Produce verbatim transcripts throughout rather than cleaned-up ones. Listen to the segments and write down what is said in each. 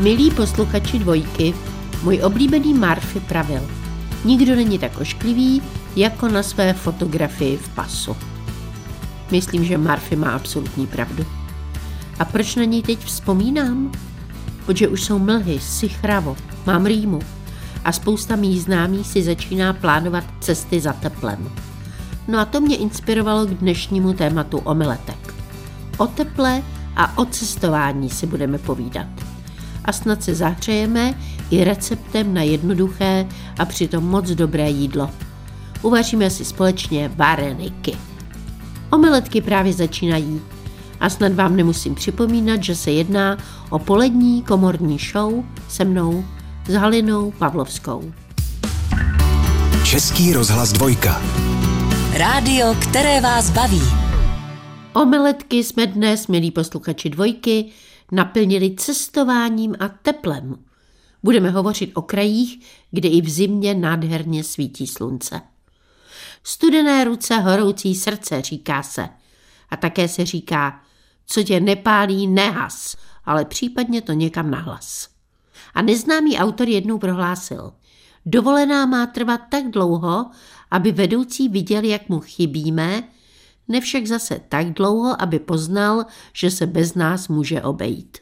Milí posluchači Dvojky, můj oblíbený Murphy pravil: nikdo není tak ošklivý, jako na své fotografii v pasu. Myslím, že Murphy má absolutní pravdu. A proč na něj teď vzpomínám? Protože už jsou mlhy, sichravo, mám rýmu a spousta mých známých si začíná plánovat cesty za teplem. No a to mě inspirovalo k dnešnímu tématu omeletek. O teple a o cestování si budeme povídat. A snad se zahřejeme i receptem na jednoduché a přitom moc dobré jídlo. Uvaříme si společně vareniky. Omeletky právě začínají a snad vám nemusím připomínat, že se jedná o polední komorní show se mnou, s Halinou Pavlovskou. Český rozhlas Dvojka. Rádio, které vás baví. Omeletky jsme dnes, milí posluchači Dvojky, naplnili cestováním a teplem. Budeme hovořit o krajích, kde i v zimě nádherně svítí slunce. Studené ruce, horoucí srdce, říká se. A také se říká, co tě nepálí, nehas, ale případně to někam nahlas. A neznámý autor jednou prohlásil: dovolená má trvat tak dlouho, aby vedoucí viděl, jak mu chybíme, ne však zase tak dlouho, aby poznal, že se bez nás může obejít.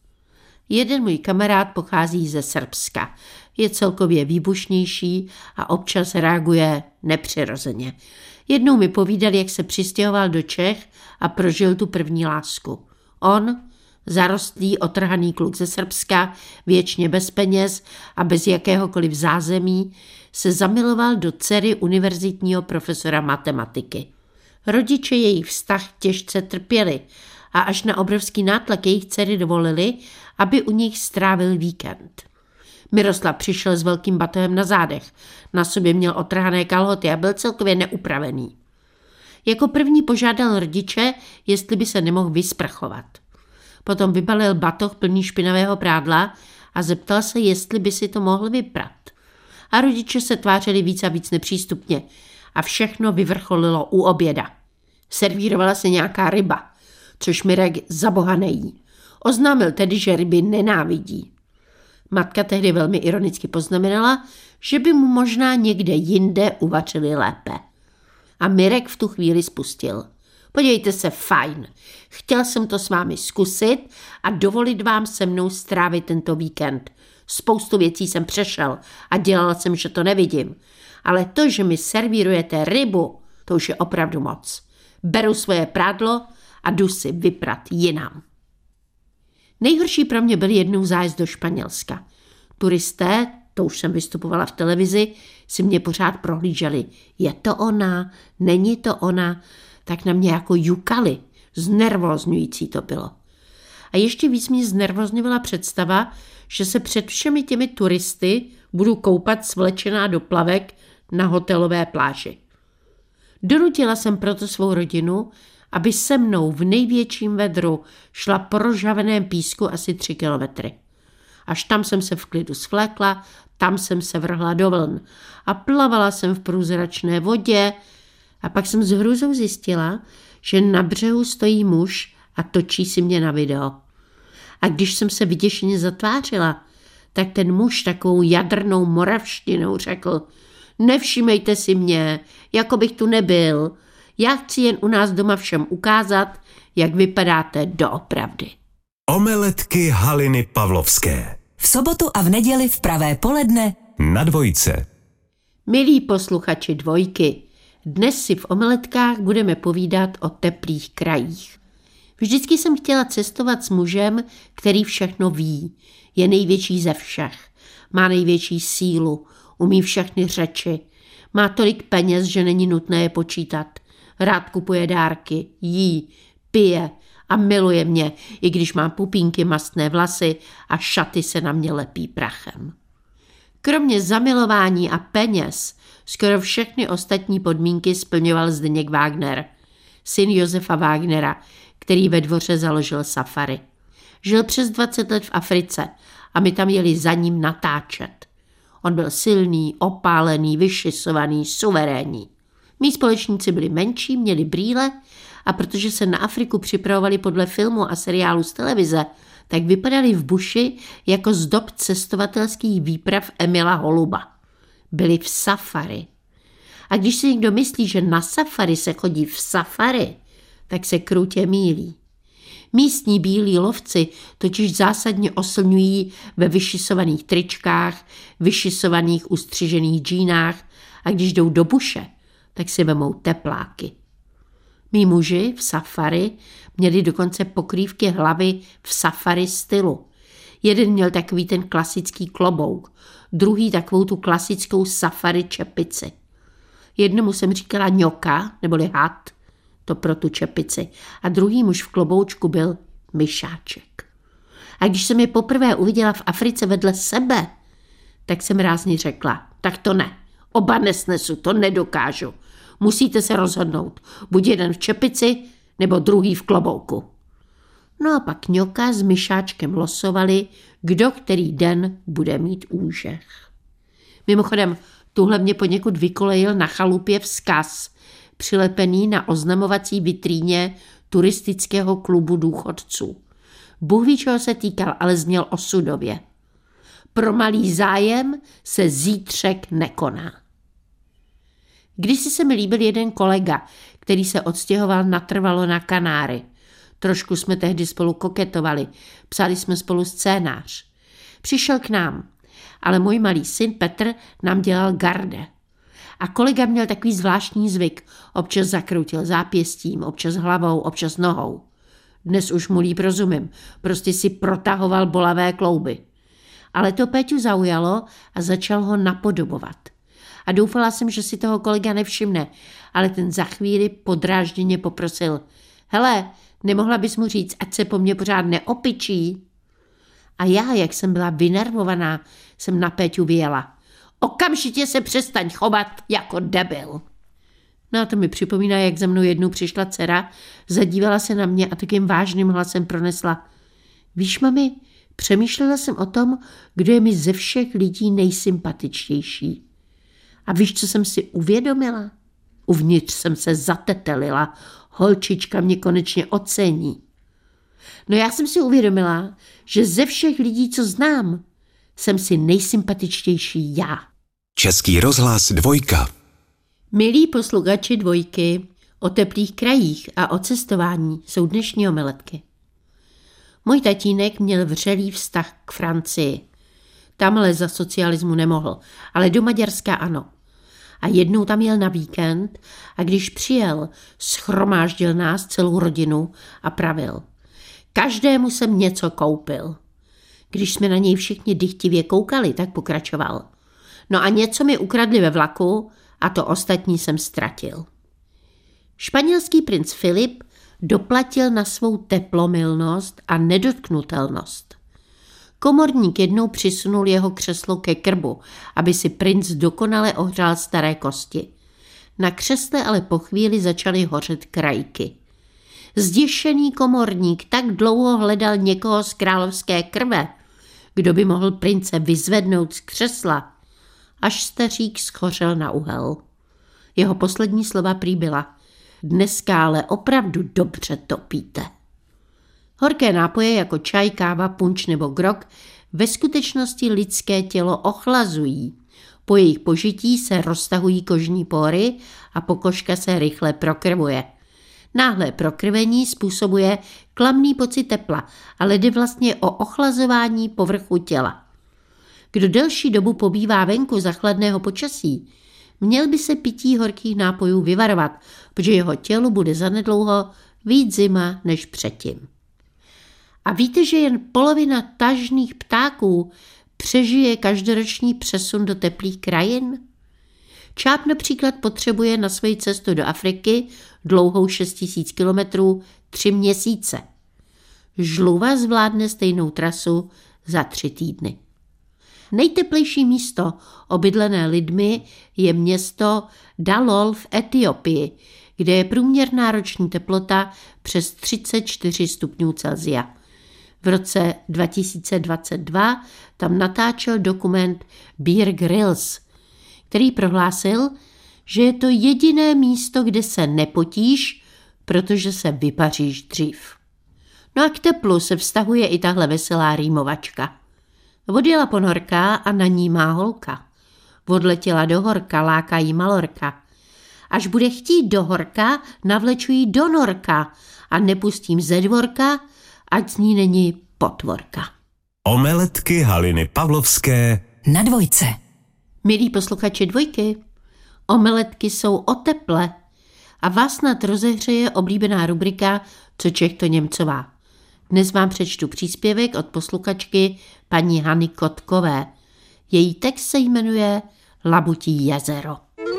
Jeden můj kamarád pochází ze Srbska. Je celkově výbušnější a občas reaguje nepřirozeně. Jednou mi povídal, jak se přistěhoval do Čech a prožil tu první lásku. On, zarostlý, otrhaný kluk ze Srbska, věčně bez peněz a bez jakéhokoliv zázemí, se zamiloval do dcery univerzitního profesora matematiky. Rodiče jejich vztah těžce trpěli a až na obrovský nátlak jejich dcery dovolili, aby u nich strávil víkend. Miroslav přišel s velkým batohem na zádech, na sobě měl otrhané kalhoty a byl celkově neupravený. Jako první požádal rodiče, jestli by se nemohl vysprchovat. Potom vybalil batoh plný špinavého prádla a zeptal se, jestli by si to mohl vyprat. A rodiče se tvářili víc a víc nepřístupně a všechno vyvrcholilo u oběda. Servírovala se nějaká ryba, což Mirek za boha nejí. Oznámil tedy, že ryby nenávidí. Matka tehdy velmi ironicky poznamenala, že by mu možná někde jinde uvařili lépe. A Mirek v tu chvíli spustil: podívejte se, fajn, chtěl jsem to s vámi zkusit a dovolit vám se mnou strávit tento víkend. Spoustu věcí jsem přešel a dělal jsem, že to nevidím. Ale to, že mi servírujete rybu, to už je opravdu moc. Beru svoje prádlo a jdu si vyprat jinam. Nejhorší pro mě byl jednou zájezd do Španělska. Turisté, to už jsem vystupovala v televizi, si mě pořád prohlíželi. Je to ona? Není to ona? Tak na mě jako jukali. Znervózňující to bylo. A ještě víc mě znervózňovala představa, že se před všemi těmi turisty budu koupat svlečená do plavek na hotelové pláži. Donutila jsem proto svou rodinu, aby se mnou v největším vedru šla po rozžhaveném písku asi tři kilometry. Až tam jsem se v klidu svlékla, tam jsem se vrhla do vln a plavala jsem v průzračné vodě a pak jsem s hrůzou zjistila, že na břehu stojí muž a točí si mě na video. A když jsem se vyděšeně zatvářila, tak ten muž takovou jadrnou moravštinou řekl: nevšímejte si mě, jako bych tu nebyl. Já chci jen u nás doma všem ukázat, jak vypadáte doopravdy. Omeletky Haliny Pavlovské. V sobotu a v neděli v pravé poledne Na Dvojce. Milí posluchači Dvojky, dnes si v omeletkách budeme povídat o teplých krajích. Vždycky jsem chtěla cestovat s mužem, který všechno ví, je největší ze všech, má největší sílu, umí všechny řeči, má tolik peněz, že není nutné je počítat. Rád kupuje dárky, jí, pije a miluje mě, i když mám pupínky, mastné vlasy a šaty se na mě lepí prachem. Kromě zamilování a peněz skoro všechny ostatní podmínky splňoval Zdeněk Wagner, syn Josefa Wagnera, který ve Dvoře založil safari. Žil přes dvacet let v Africe a my tam jeli za ním natáčet. On byl silný, opálený, vyšisovaný, suverénní. Mí společníci byli menší, měli brýle a protože se na Afriku připravovali podle filmu a seriálu z televize, tak vypadaly v buši jako z dob cestovatelských výprav Emila Holuba. Byli v safari. A když si někdo myslí, že na safari se chodí v safari, tak se krutě mýlí. Místní bílí lovci totiž zásadně oslňují ve vyšisovaných tričkách, vyšisovaných ustřižených džínách a když jdou do buše, tak si vemou tepláky. Mí muži v safari měli dokonce pokrývky hlavy v safari stylu. Jeden měl takový ten klasický klobouk, druhý takovou tu klasickou safari čepici. Jednomu jsem říkala ňoka, neboli had, to pro tu čepici, a druhý muž v kloboučku byl myšáček. A když jsem je poprvé uviděla v Africe vedle sebe, tak jsem rázně řekla, tak to ne, oba nesnesu, to nedokážu. Musíte se rozhodnout, buď jeden v čepici, nebo druhý v klobouku. No a pak ňoka s myšáčkem losovali, kdo který den bude mít úžeh. Mimochodem, tuhle mě poněkud vykolejil na chalupě vzkaz, přilepený na oznamovací vitríně turistického klubu důchodců. Bůh ví, čeho se týkal, ale zněl osudově. Pro malý zájem se zítřek nekoná. Kdysi se mi líbil jeden kolega, který se odstěhoval natrvalo na Kanáry. Trošku jsme tehdy spolu koketovali, psali jsme spolu scénář. Přišel k nám, ale můj malý syn Petr nám dělal garde. A kolega měl takový zvláštní zvyk, občas zakroutil zápěstím, občas hlavou, občas nohou. Dnes už mu líp rozumím, prostě si protahoval bolavé klouby. Ale to Péťu zaujalo a začal ho napodobovat. A doufala jsem, že si toho kolega nevšimne, ale ten za chvíli podrážděně poprosil. Hele, nemohla bys mu říct, ať se po mně pořád neopičí? A já, jak jsem byla vynervovaná, jsem na Péťu vyjela. Okamžitě se přestaň chovat jako debil. No a to mi připomíná, jak za mnou jednou přišla dcera, zadívala se na mě a takým vážným hlasem pronesla. Víš, mami, přemýšlela jsem o tom, kdo je mi ze všech lidí nejsympatičtější. A víš, co jsem si uvědomila? Uvnitř jsem se zatetelila. Holčička mě konečně ocení. No já jsem si uvědomila, že ze všech lidí, co znám, jsem si nejsympatičtější já. Český rozhlas Dvojka. Milí posluchači Dvojky, o teplých krajích a o cestování jsou dnešní omeletky. Můj tatínek měl vřelý vztah k Francii. Tam ale za socialismu nemohl, ale do Maďarska ano. A jednou tam jel na víkend a když přijel, shromáždil nás celou rodinu a pravil. Každému jsem něco koupil. Když jsme na něj všichni dychtivě koukali, tak pokračoval. No a něco mi ukradli ve vlaku a to ostatní jsem ztratil. Španělský princ Filip doplatil na svou teplomilnost a nedotknutelnost. Komorník jednou přisunul jeho křeslo ke krbu, aby si princ dokonale ohřál staré kosti. Na křesle ale po chvíli začaly hořet krajky. Zděšený komorník tak dlouho hledal někoho z královské krve, kdo by mohl prince vyzvednout z křesla, až stařík schořel na uhel. Jeho poslední slova prý byla: dneska ale opravdu dobře topíte. Horké nápoje jako čaj, káva, punč nebo grog ve skutečnosti lidské tělo ochlazují. Po jejich požití se roztahují kožní pory a pokožka se rychle prokrvuje. Náhlé prokrvení způsobuje klamný pocit tepla, ale jde vlastně o ochlazování povrchu těla. Kdo delší dobu pobývá venku za chladného počasí, měl by se pití horkých nápojů vyvarovat, protože jeho tělu bude zanedlouho víc zima než předtím. A víte, že jen polovina tažných ptáků přežije každoroční přesun do teplých krajin? Čáp například potřebuje na svoji cestu do Afriky dlouhou šest tisíc kilometrů tři měsíce. Žluva zvládne stejnou trasu za tři týdny. Nejteplejší místo obydlené lidmi je město Dalol v Etiopii, kde je průměrná roční teplota přes třicet čtyři stupňů Celsia. V roce dva tisíce dvacet dva tam natáčel dokument Bear Grylls, který prohlásil, že je to jediné místo, kde se nepotíš, protože se vypaříš dřív. No a k teplu se vztahuje i tahle veselá rýmovačka. Odjela ponorka a na ní má holka. Odletěla do horka, láká jí malorka. Až bude chtít do horka, navleču jí do norka a nepustím ze dvorka, ať z ní není potvorka. Omeletky Haliny Pavlovské Na dvojce. Milí posluchači dvojky, omeletky jsou o teple a vás snad rozehřeje oblíbená rubrika Co Čech to Němcová. Dnes vám přečtu příspěvek od posluchačky paní Hany Kotkové. Její text se jmenuje Labutí jezero.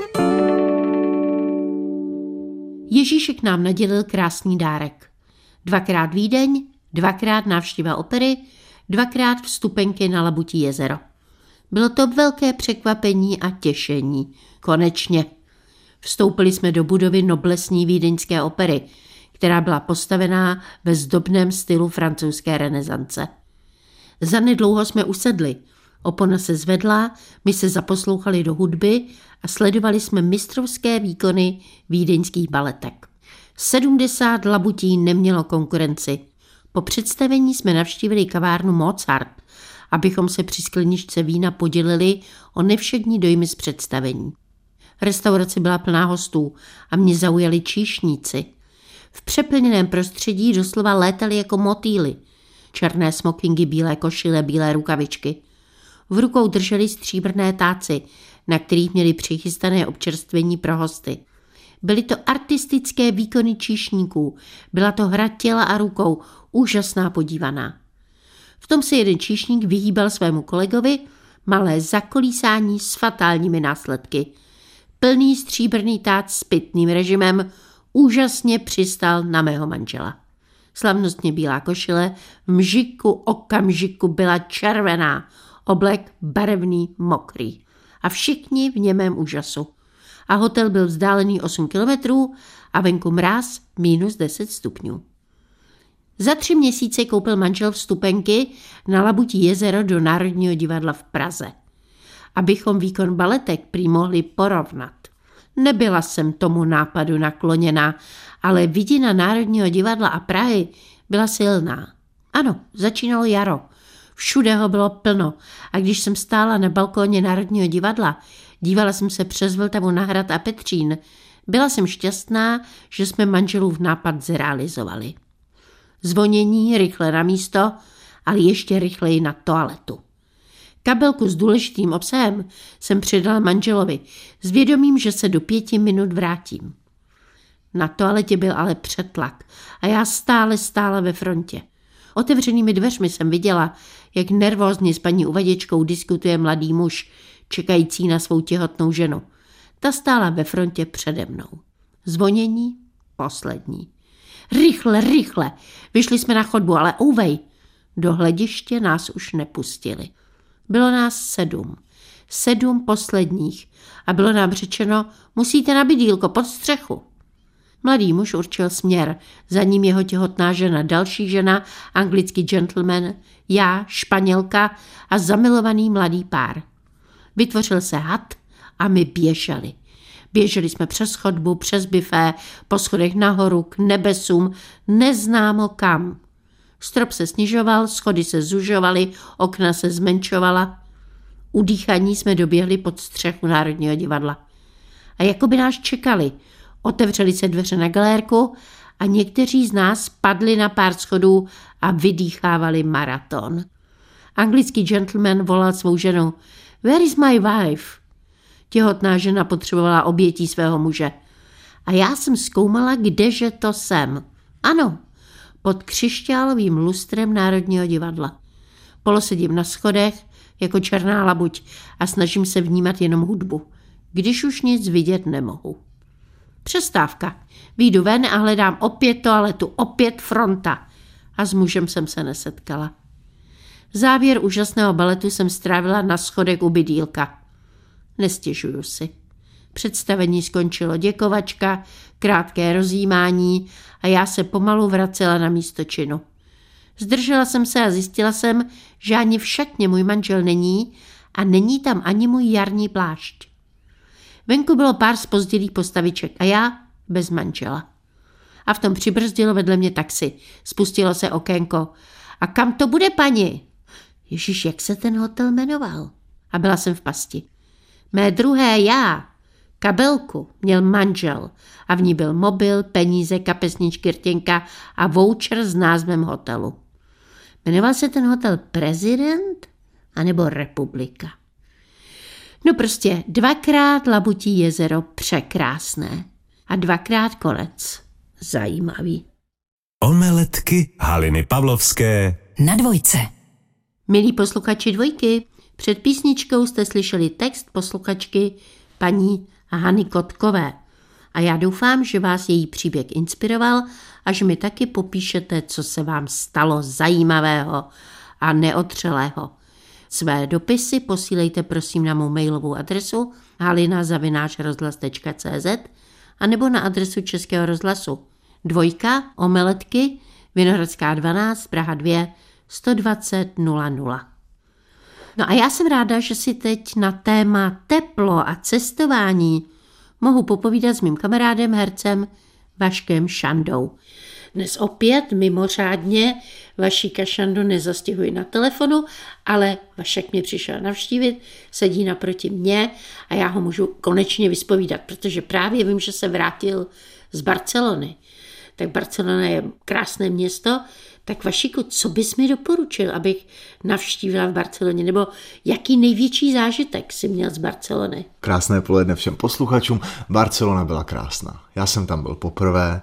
Ježíšek nám nadělil krásný dárek. Dvakrát Vídeň, dvakrát návštěva opery, dvakrát vstupenky na Labutí jezero. Bylo to velké překvapení a těšení. Konečně. Vstoupili jsme do budovy noblesní vídeňské opery, která byla postavená ve zdobném stylu francouzské renesance. Zanedlouho jsme usedli. Opona se zvedla, my se zaposlouchali do hudby a sledovali jsme mistrovské výkony vídeňských baletek. sedmdesát labutí nemělo konkurenci. Po představení jsme navštívili kavárnu Mozart, abychom se při skleničce vína podělili o nevšední dojmy z představení. Restaurace byla plná hostů a mě zaujali číšníci. V přeplněném prostředí doslova létali jako motýly. Černé smokingy, bílé košile, bílé rukavičky. V rukou drželi stříbrné táci, na kterých měli přichystané občerstvení pro hosty. Byly to artistické výkony číšníků, byla to hra těla a rukou, úžasná podívaná. V tom se jeden číšník vyhýbal svému kolegovi, malé zakolísání s fatálními následky. Plný stříbrný tác s pitným režimem úžasně přistal na mého manžela. Slavnostně bílá košile v mžiku okamžiku byla červená, oblek barevný, mokrý. A všichni v němém úžasu. A hotel byl vzdálený osm kilometrů a venku mráz minus deset stupňů. Za tři měsíce koupil manžel vstupenky na Labutí jezero do Národního divadla v Praze. Abychom výkon baletek prý mohli porovnat. Nebyla jsem tomu nápadu nakloněná, ale vidina Národního divadla a Prahy byla silná. Ano, začínalo jaro. Všude ho bylo plno a když jsem stála na balkóně Národního divadla, dívala jsem se přes Vltavu na hrad a Petřín, byla jsem šťastná, že jsme manželův nápad zrealizovali. Zvonění rychle na místo, ale ještě rychleji na toaletu. Kabelku s důležitým obsahem jsem předala manželovi s vědomím, že se do pěti minut vrátím. Na toaletě byl ale přetlak a já stále stála ve frontě. Otevřenými dveřmi jsem viděla, jak nervózně s paní uvaděčkou diskutuje mladý muž, čekající na svou těhotnou ženu. Ta stála ve frontě přede mnou. Zvonění poslední. Rychle, rychle. Vyšli jsme na chodbu, ale ouvej. Do hlediště nás už nepustili. Bylo nás sedm. Sedm posledních. A bylo nám řečeno, musíte na bydýlko pod střechu. Mladý muž určil směr, za ním jeho těhotná žena, další žena, anglický gentleman, já, Španělka a zamilovaný mladý pár. Vytvořil se had a my běželi. Běželi jsme přes chodbu, přes bifé, po schodech nahoru, k nebesům, neznámo kam. Strop se snižoval, schody se zužovaly, okna se zmenšovala. U dýchaní jsme doběhli pod střechu Národního divadla. A jako by nás čekali, otevřeli se dveře na galérku a někteří z nás padli na pár schodů a vydýchávali maraton. Anglický gentleman volal svou ženu, "Where is my wife?" Těhotná žena potřebovala obětí svého muže. A já jsem zkoumala, kdeže to jsem. Ano, pod křišťálovým lustrem Národního divadla. Polosedím na schodech jako černá labuť a snažím se vnímat jenom hudbu, když už nic vidět nemohu. Přestávka. Vyjdu ven a hledám opět toaletu, opět fronta. A s mužem jsem se nesetkala. Závěr úžasného baletu jsem strávila na schodech u bydýlka. Nestěžuju si. Představení skončilo, děkovačka, krátké rozjímání a já se pomalu vracela na místo činu. Zdržela jsem se a zjistila jsem, že ani v šatně můj manžel není a není tam ani můj jarní plášť. Venku bylo pár zpozdilých postaviček a já bez manžela. a v tom přibrzdilo vedle mě taxi. Spustilo se okénko. A kam to bude, paní? Ježíš, jak se ten hotel jmenoval? A byla jsem v pasti. Mé druhé já, kabelku, měl manžel a v ní byl mobil, peníze, kapesničky, rtěnka a voucher s názvem hotelu. Jmenoval se ten hotel Prezident anebo Republika. No prostě dvakrát Labutí jezero překrásné a dvakrát konec zajímavý. Omeletky Haliny Pavlovské Na dvojce. Milí posluchači dvojky, před písničkou jste slyšeli text posluchačky paní Hany Kotkové. A já doufám, že vás její příběh inspiroval a že mi taky popíšete, co se vám stalo zajímavého a neotřelého. Své dopisy posílejte prosím na mou mailovou adresu halina zavináč rozhlas tečka cé zet a nebo na adresu Českého rozhlasu dvojka Omeletky Vinohradská dvanáct Praha dva sto dvacet nula nula. No a já jsem ráda, že si teď na téma teplo a cestování mohu popovídat s mým kamarádem, hercem Vaškem Šandou. Dnes opět mimořádně Vašíka Šandu nezastěhuji na telefonu, ale Vašek mě přišel navštívit, sedí naproti mě a já ho můžu konečně vyspovídat, protože právě vím, že se vrátil z Barcelony. Tak Barcelona je krásné město, tak Vašíku, co bys mi doporučil, abych navštívila v Barceloně, nebo jaký největší zážitek jsi měl z Barcelony? Krásné poledne všem posluchačům. Barcelona byla krásná. Já jsem tam byl poprvé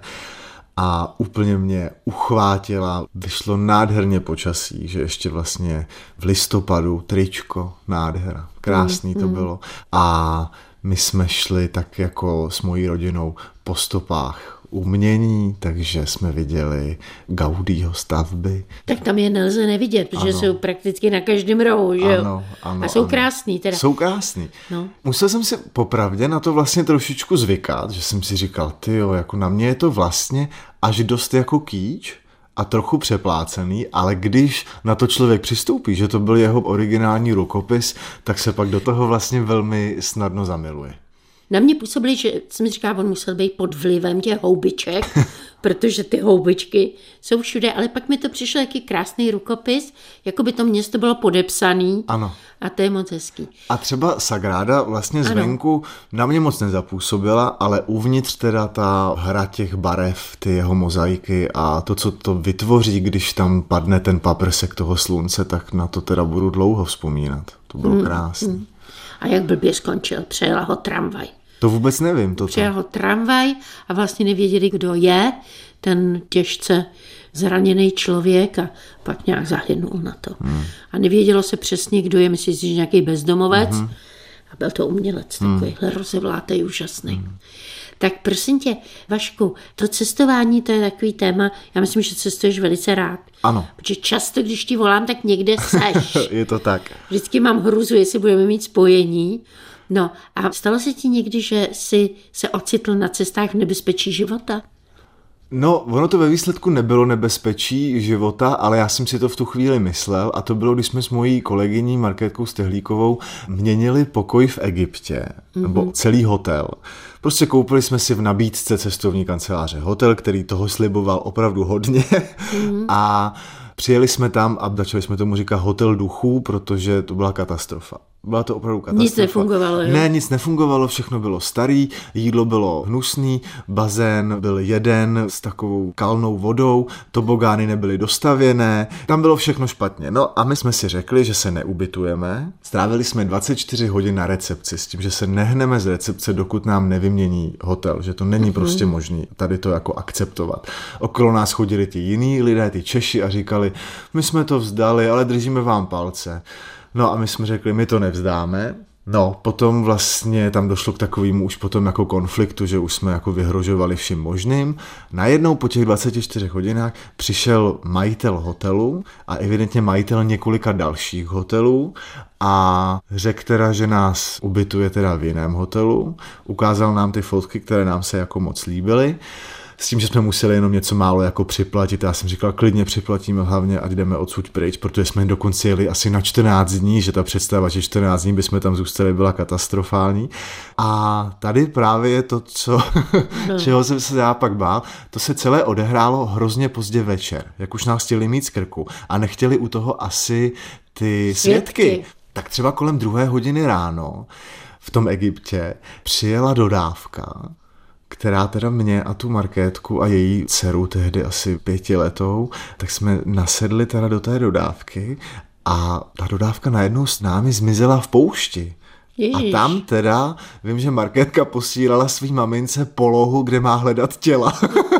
a úplně mě uchvátila. Vyšlo nádherně počasí, že ještě vlastně v listopadu tričko, nádhera. Krásný mm, to mm. bylo. A my jsme šli tak jako s mojí rodinou po stopách umění, takže jsme viděli Gaudího stavby. Tak tam je nelze nevidět, protože ano. Jsou prakticky na každém rohu, že jo? Ano, ano, a jsou ano. krásný teda. Jsou krásný. No. Musel jsem si popravdě na to vlastně trošičku zvykat, že jsem si říkal, tyjo, jako na mě je to vlastně až dost jako kýč a trochu přeplácený, ale když na to člověk přistoupí, že to byl jeho originální rukopis, tak se pak do toho vlastně velmi snadno zamiluje. Na mě působili, že jsem říkala, on musel být pod vlivem těch houbiček, protože ty houbičky jsou všude, ale pak mi to přišlo jaký krásný rukopis, jako by to město bylo podepsaný. Ano. A to je moc hezký. A třeba Sagrada vlastně zvenku na mě moc nezapůsobila, ale uvnitř teda ta hra těch barev, ty jeho mozaiky a to, co to vytvoří, když tam padne ten paprsek toho slunce, tak na to teda budu dlouho vzpomínat. To bylo hmm. krásný. Hmm. A jak blbě skončil, přejela ho tramvaj. To vůbec nevím. Toto. Přejel ho tramvaj a vlastně nevěděli, kdo je ten těžce zraněný člověk a pak nějak zahynul na to. Hmm. A nevědělo se přesně, kdo je, myslím si, že nějaký bezdomovec. Hmm. A byl to umělec, takovýhle hmm. rozevlátej, úžasný. Hmm. Tak prosím tě, Vašku, to cestování, to je takový téma, já myslím, že cestuješ velice rád. Ano. Protože často, když ti volám, tak někde seš. Je to tak. Vždycky mám hruzu, jestli budeme mít spojení. No a stalo se ti někdy, že jsi se ocitl na cestách v nebezpečí života? No, ono to ve výsledku nebylo nebezpečí života, ale já jsem si to v tu chvíli myslel a to bylo, když jsme s mojí kolegyní Markétkou Stehlíkovou měnili pokoj v Egyptě, mm-hmm. nebo celý hotel. Prostě koupili jsme si v nabídce cestovní kanceláře hotel, který toho sliboval opravdu hodně mm-hmm. a přijeli jsme tam a začali jsme tomu říkat hotel duchů, protože to byla katastrofa. Byla to opravdu katastrofa. Nic nefungovalo, jo? Ne, nic nefungovalo, všechno bylo starý, jídlo bylo hnusný, bazén byl jeden s takovou kalnou vodou, tobogány nebyly dostavěné, tam bylo všechno špatně. No a my jsme si řekli, že se neubytujeme. Strávili jsme dvacet čtyři hodin na recepci s tím, že se nehneme z recepce, dokud nám nevymění hotel, že to není mm-hmm. prostě možné tady to jako akceptovat. Okolo nás chodili ti jiní lidé, ty Češi a říkali, my jsme to vzdali, ale držíme vám palce. No a my jsme řekli, my to nevzdáme. No, potom vlastně tam došlo k takovému už potom jako konfliktu, že už jsme jako vyhrožovali vším možným. Najednou po těch dvaceti čtyřech hodinách přišel majitel hotelu a evidentně majitel několika dalších hotelů a řekl teda, že nás ubytuje teda v jiném hotelu. Ukázal nám ty fotky, které nám se jako moc líbily. s tím, že jsme museli jenom něco málo jako připlatit. Já jsem říkal, klidně připlatíme, hlavně ať jdeme odsud pryč, protože jsme dokonce jeli asi na čtrnáct dní, že ta představa, že čtrnáct dní bychom tam zůstali, byla katastrofální. A tady právě je to, co, no. čeho jsem se já pak bál, to se celé odehrálo hrozně pozdě večer, jak už nás chtěli mít z krku a nechtěli u toho asi ty svědky. svědky. Tak třeba kolem druhé hodiny ráno v tom Egyptě přijela dodávka, která teda mě a tu Markétku a její dceru, tehdy asi pětiletou, tak jsme nasedli teda do té dodávky a ta dodávka najednou s námi zmizela v poušti. Ježiš. A tam teda, vím, že Markétka posílala svý mamince polohu, kde má hledat těla.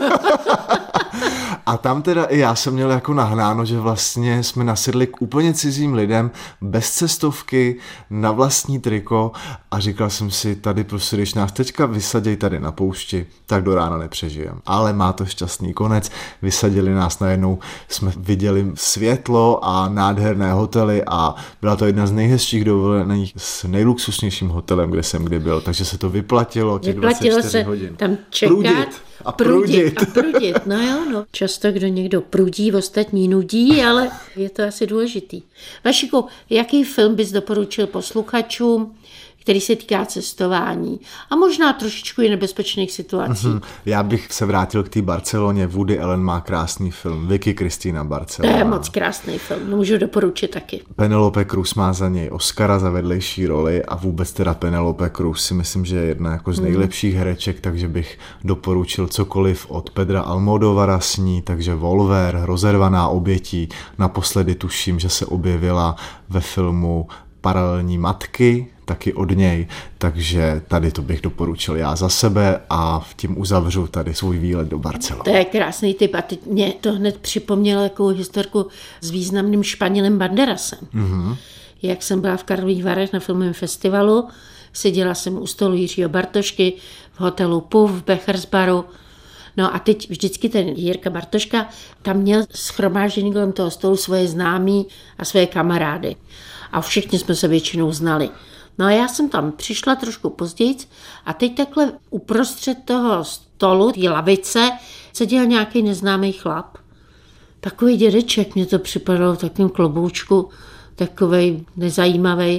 A tam teda i já jsem měl jako nahnáno, že vlastně jsme nasedli k úplně cizím lidem, bez cestovky, na vlastní triko a říkal jsem si, tady prostě, když nás teďka vysaděj tady na poušti, tak do rána nepřežijem. Ale má to šťastný konec, vysadili nás najednou, jsme viděli světlo a nádherné hotely a byla to jedna z nejhezčích dovolených s nejluxusnějším hotelem, kde jsem kdy byl, takže se to vyplatilo těch vyplatilo dvacet čtyři se hodin. Tam čekat. Prudit. A prudit. A prudit, no jo, no. Často, kdo někdo prudí, ostatní nudí, ale je to asi důležitý. Vašiku, jaký film bys doporučil posluchačům, který se týká cestování a možná trošičku i nebezpečných situací? Mm-hmm. Já bych se vrátil k té Barceloně. Woody Allen má krásný film. Vicky Kristýna Barcelona. To je moc krásný film, no, můžu doporučit taky. Penelope Cruz má za něj Oscara za vedlejší roli a vůbec teda Penelope Cruz si myslím, že je jedna jako z nejlepších hereček, takže bych doporučil cokoliv od Pedra Almodovara s ní, takže Volver, Rozervaná obětí, naposledy tuším, že se objevila ve filmu Paralelní matky, taky od něj, takže tady to bych doporučil já za sebe a v tím uzavřu tady svůj výlet do Barcelony. To je krásný tip a teď mě to hned připomnělo takovou historku s významným Španělem Banderasem. Mm-hmm. Jak jsem byla v Karlových Varech na filmovém festivalu, seděla jsem u stolu Jiřího Bartošky v hotelu Puf v Bechersbaru. No a teď vždycky ten Jirka Bartoška tam měl shromážděný kolem toho stolu svoje známí a svoje kamarády. A všichni jsme se většinou znali. No a já jsem tam přišla trošku později a teď takhle uprostřed toho stolu, té lavice, seděl nějaký neznámý chlap. Takový dědeček, mě to připadalo v takovém kloboučku, takovej nezajímavý.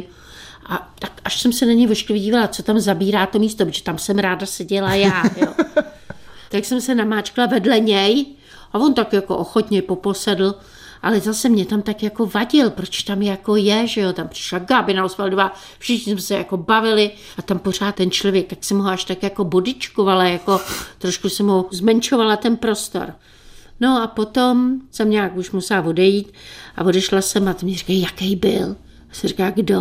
A tak až jsem se na něj ošklivě dívala, co tam zabírá to místo, protože tam jsem ráda seděla já. Jo. Tak jsem se namáčkla vedle něj a on tak jako ochotně poposedl, ale zase mě tam tak jako vadil, proč tam jako je, že jo, tam přišla Gábina Osvaldová, všichni jsme se jako bavili a tam pořád ten člověk, tak jsem ho až tak jako bodičkovala, jako trošku jsem ho zmenšovala ten prostor. No a potom jsem nějak už musela odejít a odešla jsem a to mě říkají, jaký byl? A jsem říká, kdo?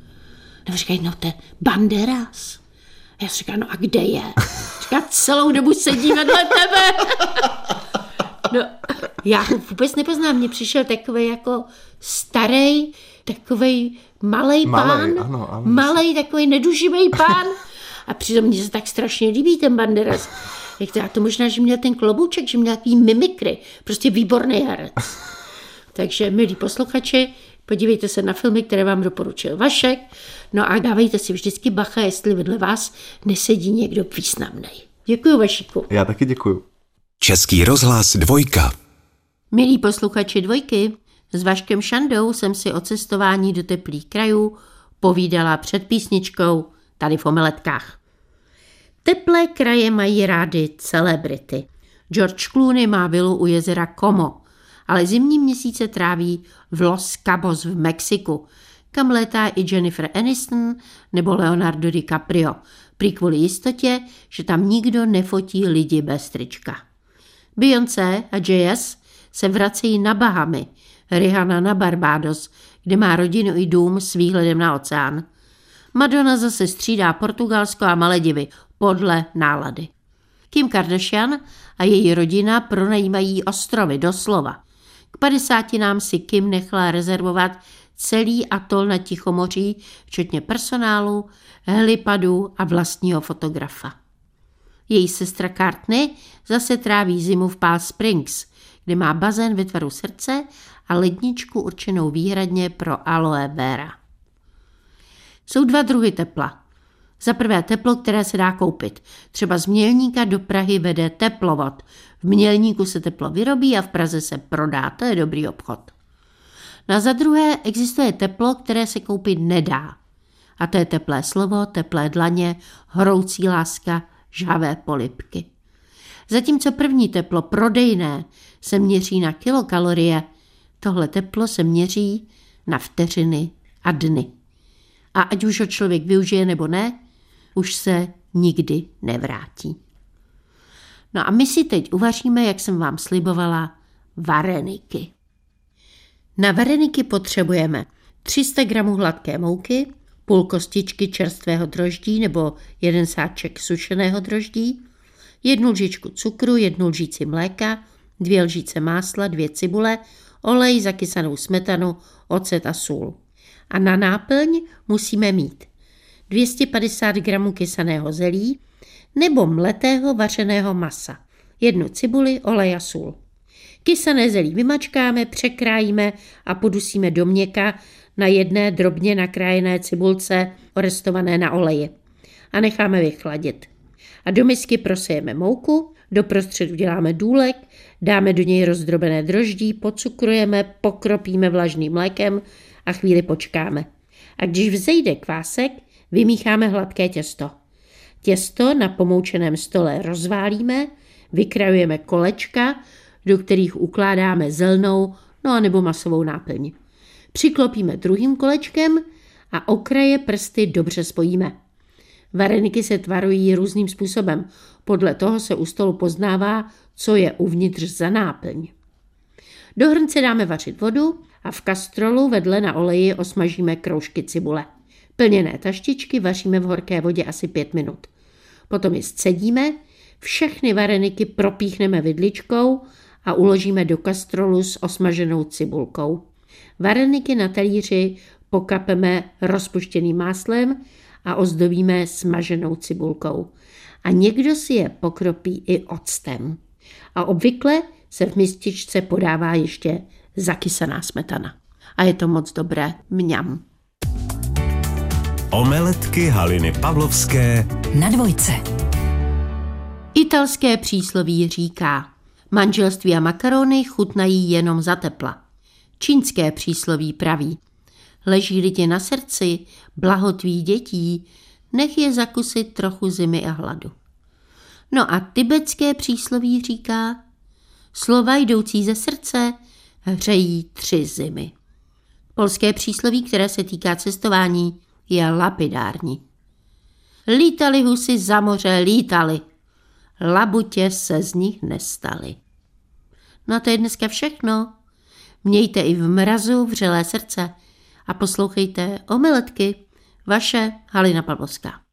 No říkají, no ten Banderas. A já jsem říká, no a kde je? Říká, celou dobu sedí vedle tebe. No, já ho vůbec nepoznám, mně přišel takovej jako starý, takovej malej pán, ano, ano, malej takovej neduživej pán a přitom mně se tak strašně líbí ten Banderas. Jak to, já to možná, že měl ten klobouček, že měl takový mimikry, prostě výborný herec. Takže, milí posluchači, podívejte se na filmy, které vám doporučil Vašek, no a dávejte si vždycky bacha, jestli vedle vás nesedí někdo významný. Děkuju, Vašíku. Já taky děkuju. Český rozhlas Dvojka. Milí posluchači Dvojky, s Vaškem Šandou jsem si o cestování do teplých krajů povídala před písničkou tady v Omeletkách. Teplé kraje mají rády celebrity. George Clooney má vilu u jezera Como, ale zimní měsíce tráví v Los Cabos v Mexiku, kam létá i Jennifer Aniston nebo Leonardo DiCaprio, prý kvůli jistotě, že tam nikdo nefotí lidi bez trička. Beyoncé a J S se vracejí na Bahamy, Rihanna na Barbados, kde má rodinu i dům s výhledem na oceán. Madonna zase střídá Portugalsko a Maledivy podle nálady. Kim Kardashian a její rodina pronajímají ostrovy doslova. K padesátinám si Kim nechala rezervovat celý atol na Tichomoří, včetně personálu, helipadů a vlastního fotografa. Její sestra Courtney zase tráví zimu v Palm Springs, kde má bazén ve tvaru srdce a ledničku určenou výhradně pro aloe vera. Jsou dva druhy tepla. Za prvé teplo, které se dá koupit. Třeba z Mělníka do Prahy vede teplovod. V Mělníku se teplo vyrobí a v Praze se prodá. To je dobrý obchod. No a za druhé existuje teplo, které se koupit nedá. A to je teplé slovo, teplé dlaně, horoucí láska, žhavé polibky. Zatímco první teplo, prodejné, se měří na kilokalorie, tohle teplo se měří na vteřiny a dny. A ať už ho člověk využije nebo ne, už se nikdy nevrátí. No a my si teď uvaříme, jak jsem vám slibovala, vareniky. Na vareniky potřebujeme tři sta gramů hladké mouky, půl kostičky čerstvého droždí nebo jeden sáček sušeného droždí, jednu lžičku cukru, jednu lžíci mléka, dvě lžíce másla, dvě cibule, olej, zakysanou smetanu, ocet a sůl. A na náplň musíme mít dvě stě padesát gramů kysaného zelí nebo mletého vařeného masa, jednu cibuli, olej a sůl. Kysané zelí vymačkáme, překrájíme a podusíme do měka na jedné drobně nakrájené cibulce orestované na oleji a necháme vychladit. A do misky prosejeme mouku, do prostředu děláme důlek, dáme do něj rozdrobené droždí, pocukrujeme, pokropíme vlažným mlékem a chvíli počkáme. A když vzejde kvásek, vymícháme hladké těsto. Těsto na pomoučeném stole rozválíme, vykrajujeme kolečka, do kterých ukládáme zelnou, no a nebo masovou náplň. Přiklopíme druhým kolečkem a okraje prsty dobře spojíme. Vareniky se tvarují různým způsobem. Podle toho se u stolu poznává, co je uvnitř za náplň. Do hrnce dáme vařit vodu a v kastrolu vedle na oleji osmažíme kroužky cibule. Plněné taštičky vaříme v horké vodě asi pět minut. Potom je scedíme, všechny vareniky propíchneme vidličkou a uložíme do kastrolu s osmaženou cibulkou. Vareniky na talíři pokapeme rozpuštěným máslem a ozdobíme smaženou cibulkou. A někdo si je pokropí i octem. A obvykle se v mističce podává ještě zakysaná smetana. A je to moc dobré. Mňam. Omeletky Haliny Pavlovské na dvojce. Italské přísloví říká: manželství a makarony chutnají jenom za tepla. Čínské přísloví praví: leží-li ti na srdci blaho tvých dětí, nech je zakusit trochu zimy a hladu. No a tibetské přísloví říká: slova jdoucí ze srdce hřejí tři zimy. Polské přísloví, které se týká cestování, je lapidární. Lítali husy za moře, lítali. Labutě se z nich nestaly. No to je dneska všechno. Mějte i v mrazu vřelé srdce a poslouchejte Omeletky. Vaše Halina Pavlovská.